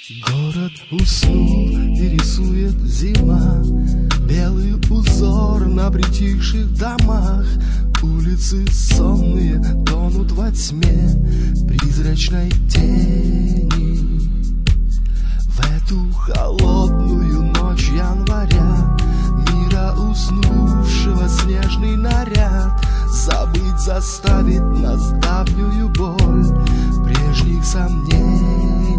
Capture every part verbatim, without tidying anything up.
Город уснул и рисует зима белый узор на притихших домах. Улицы сонные тонут во тьме призрачной тени. В эту холодную ночь января мира уснувшего снежный наряд забыть заставит нас давнюю боль прежних сомнений.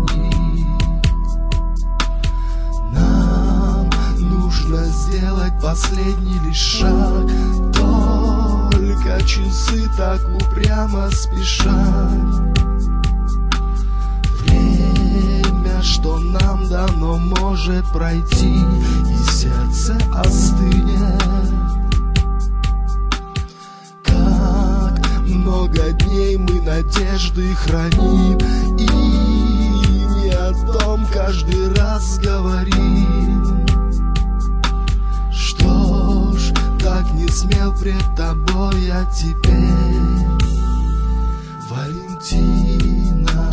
Нам нужно сделать последний лишь шаг, только часы так упрямо спешат. Время, что нам дано, может пройти, и сердце остынет. Как много дней мы надежды храним, и не о том каждый раз говорим. Что ж, так не смел пред тобой я теперь, Валентина.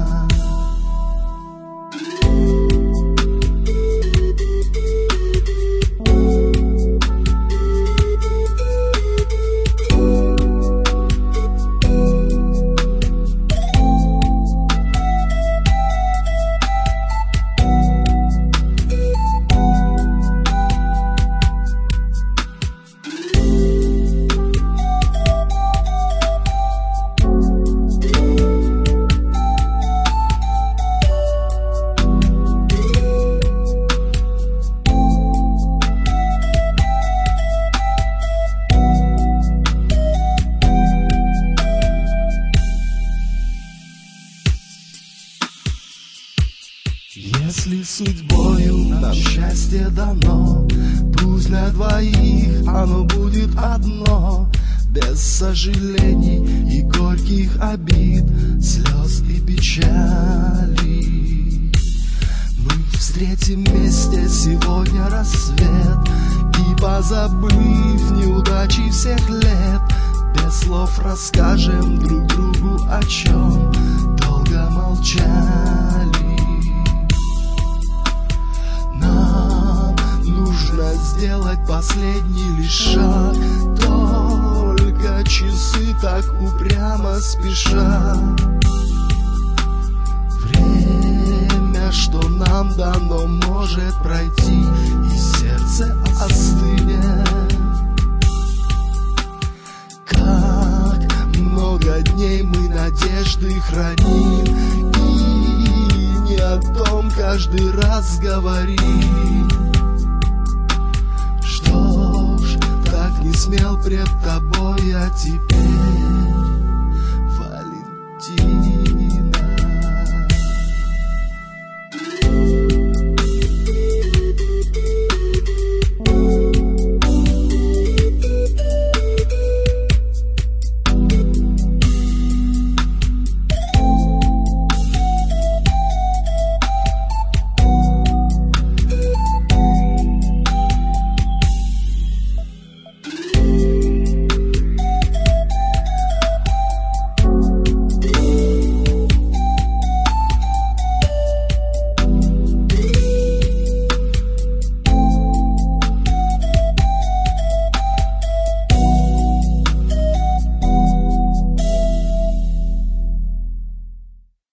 Если судьбою нам счастье дано, пусть на двоих оно будет одно, без сожалений и горьких обид, слез и печали. Мы встретим вместе сегодня рассвет, и, позабыв неудачи всех лет, без слов расскажем друг другу, о чем долго молчали. Сделать последний лишь шаг, только часы так упрямо спешат. Время, что нам дано, может пройти, и сердце остынет. Как много дней мы надежды храним, и не о том каждый раз говорим. Что ж, так не смел пред тобой я теперь,